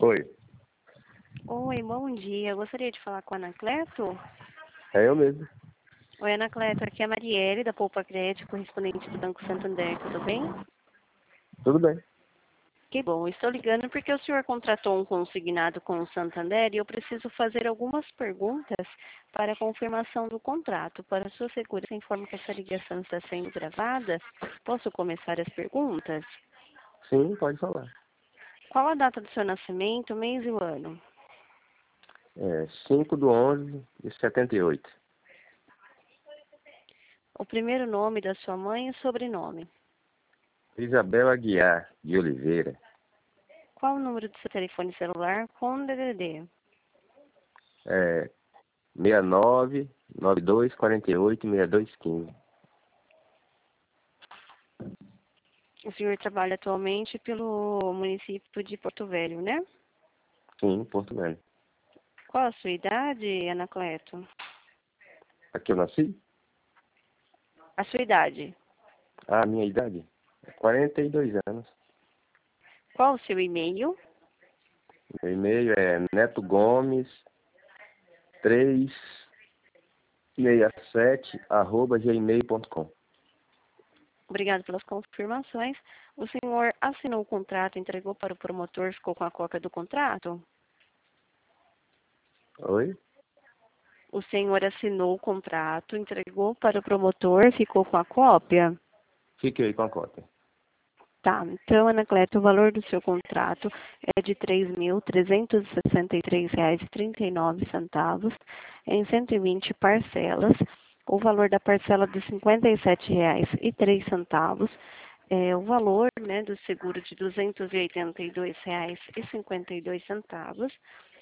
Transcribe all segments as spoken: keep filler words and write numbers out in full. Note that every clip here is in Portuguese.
Oi, Oi, bom dia. Eu gostaria de falar com a Anacleto. é eu mesmo. Oi, Anacleto. Aqui é a Marielle, da Poupa Crédito, correspondente do Banco Santander. Tudo bem? Tudo bem. Que bom. Estou ligando porque o senhor contratou um consignado com o Santander e eu preciso fazer algumas perguntas para a confirmação do contrato. Para sua segurança, informo que essa ligação está sendo gravada. Posso começar as perguntas? Sim, pode falar. Qual a data do seu nascimento, mês e o ano? É cinco de onze de setenta e oito. O primeiro nome da sua mãe e o sobrenome? Isabel Aguiar de Oliveira. Qual o número do seu telefone celular com D D D? É seis nove nove dois quatro oito seis dois um cinco. O senhor trabalha atualmente pelo município de Porto Velho, né? Sim, Porto Velho. Qual a sua idade, Anacleto? Aqui eu nasci? A sua idade. Ah, a minha idade? É quarenta e dois anos. Qual o seu e-mail? Meu e-mail é netogomes três seis sete arroba gmail ponto com. Obrigado pelas confirmações. O senhor assinou o contrato, entregou para o promotor, ficou com a cópia do contrato? Oi? O senhor assinou o contrato, entregou para o promotor, ficou com a cópia? Fiquei com a cópia. Tá, então, Anacleto, o valor do seu contrato é de três mil trezentos e sessenta e três reais e trinta e nove centavos em cento e vinte parcelas. O valor da parcela de cinquenta e sete reais e três centavos, é, o valor, né, do seguro de duzentos e oitenta e dois reais e cinquenta e dois centavos.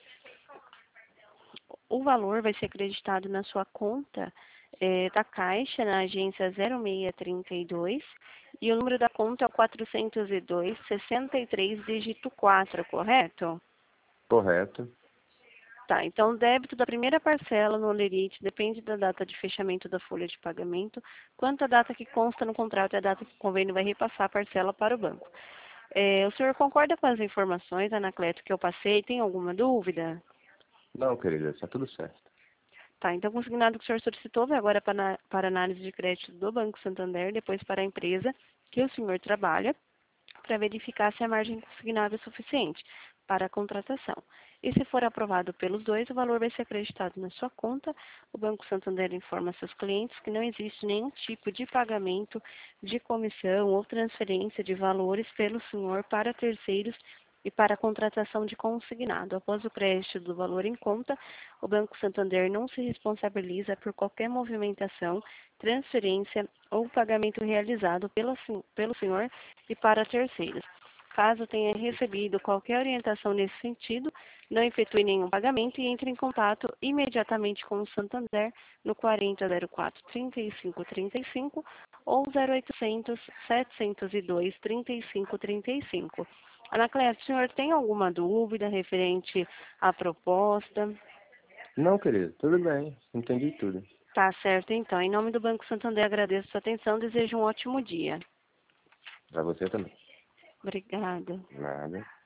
O valor vai ser acreditado na sua conta é, da Caixa, na agência zero seis trinta e dois, e o número da conta é o quatrocentos e dois, sessenta e três, dígito quatro, correto? Correto. Tá, então o débito da primeira parcela no Olerite depende da data de fechamento da folha de pagamento, quanto a data que consta no contrato é a data que o convênio vai repassar a parcela para o banco. É, o senhor concorda com as informações, Anacleto, que eu passei? Tem alguma dúvida? Não, querida, está tudo certo. Tá, então o consignado que o senhor solicitou vai agora para, para análise de crédito do Banco Santander, depois para a empresa que o senhor trabalha, para verificar se a margem consignada é suficiente para a contratação. E se for aprovado pelos dois, o valor vai ser acreditado na sua conta. O Banco Santander informa seus clientes que não existe nenhum tipo de pagamento de comissão ou transferência de valores pelo senhor para terceiros e para a contratação de consignado. Após o crédito do valor em conta, o Banco Santander não se responsabiliza por qualquer movimentação, transferência ou pagamento realizado pelo, pelo senhor e para terceiros. Caso tenha recebido qualquer orientação nesse sentido, não efetue nenhum pagamento e entre em contato imediatamente com o Santander no quarenta zero quatro, trinta e cinco trinta e cinco ou zero oitocentos, setecentos e dois, trinta e cinco trinta e cinco. Anacleto, o senhor tem alguma dúvida referente à proposta? Não, querido, tudo bem. Entendi tudo. Tá certo, então. Em nome do Banco Santander, agradeço a sua atenção. Desejo um ótimo dia. Para você também. Obrigada. Nada.